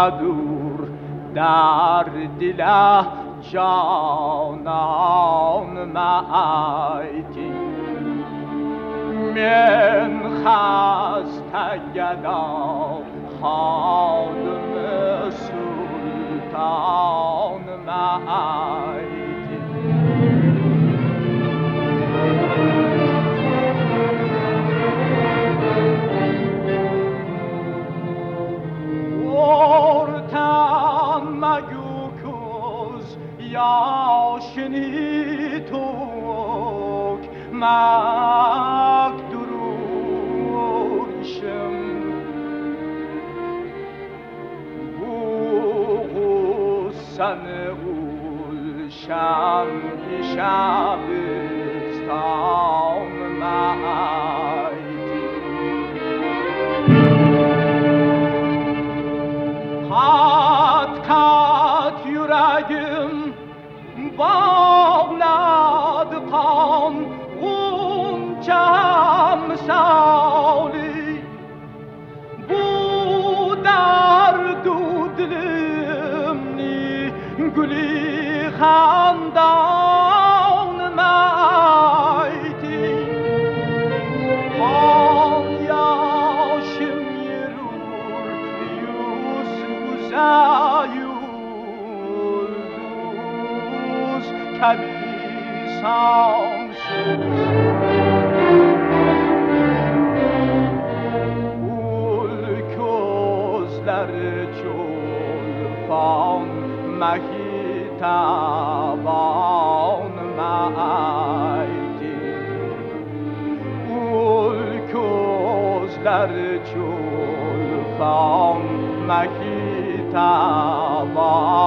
دور در دل جانان مایتی من خسته گدا خادم سلطان مایتی ورتن مگو کز یا شنیتوک مک دروشم بو غسن اولشم شبستان مایتی kat kat yüreğim bağladı kan unçam sali bu derdu dilimni gülü xandan mayti an yaşım yerur yüz kemi sansız gul közleri çolpan mehitaban mayti gul közleri çolpan mehitaban